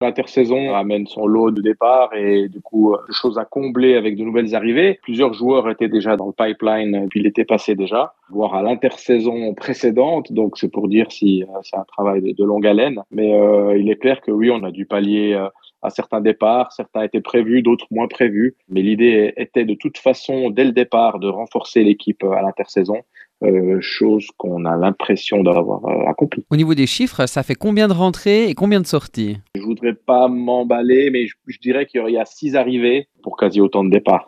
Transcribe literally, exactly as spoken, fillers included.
L'intersaison amène son lot de départ et du coup, de choses à combler avec de nouvelles arrivées. Plusieurs joueurs étaient déjà dans le pipeline depuis l'été passé déjà, voire à l'intersaison précédente. Donc, c'est pour dire si euh, c'est un travail de, de longue haleine. Mais euh, il est clair que oui, on a dû pallier euh, à certains départs. Certains étaient prévus, d'autres moins prévus. Mais l'idée était de toute façon, dès le départ, de renforcer l'équipe à l'intersaison. Euh, chose qu'on a l'impression d'avoir euh, accomplie. Au niveau des chiffres, ça fait combien de rentrées et combien de sorties? Je voudrais pas m'emballer, mais je, je dirais qu'il y a six arrivées pour quasi autant de départs.